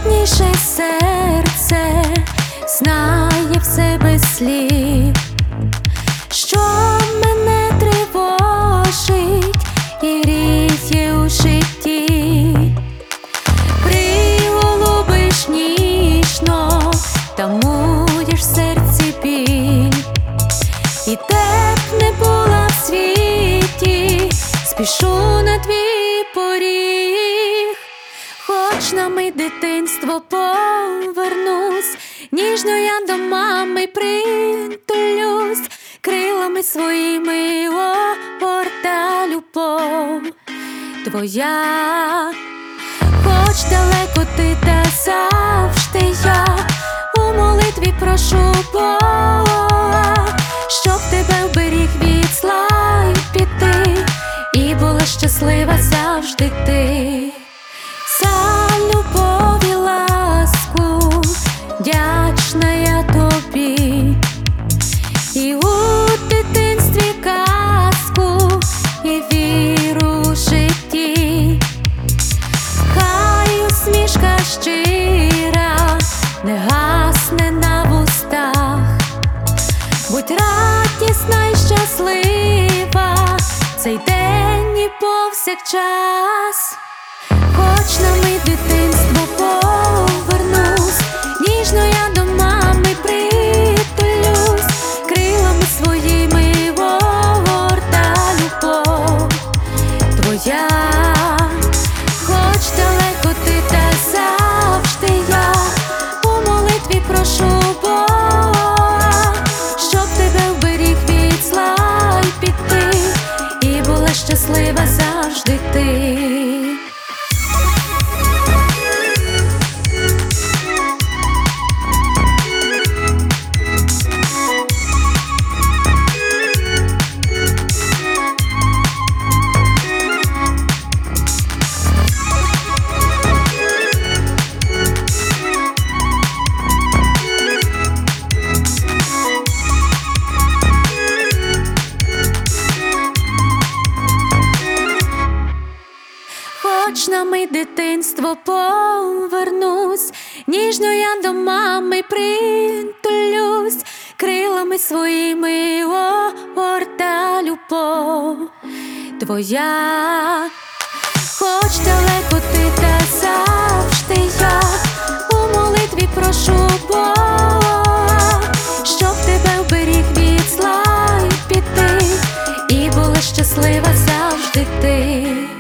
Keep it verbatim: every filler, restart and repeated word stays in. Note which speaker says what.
Speaker 1: найрідніше серце знає все без слів, що мене тривожить і гріє у житті. Приголубиш ніжно, тамуєш в серці біль, і де б не була в світі, спішу на твій поріг. Хоч на мить дитинство повернусь, ніжно я до мами притулюсь, крилами своїми огорта любов твоя. Хоч далеко ти, та завжди я у молитві прошу Бога, щоб тебе вберіг від зла й біди, і була щаслива завжди ти. За любов і ласку вдячна я тобі, і у дитинстві казку, і віру у житті. Хай усмішка щира не гасне на вустах, будь радісна й щаслива цей день і повсякчас. Хоч на мить дитинство повернусь, ніжно я до мами притулюсь, крилами своїми огорта любов твоя. Хоч далеко ти, та завжди я у молитві прошу Бога, щоб тебе вберіг від зла й біди, і була щаслива завжди ти. Хоч на мить дитинство повернусь, ніжно я до мами притулюсь, крилами своїми огорта любов твоя. Хоч далеко ти, та завжди я у молитві прошу Бога, щоб тебе вберіг від зла й біди, і була щаслива завжди ти.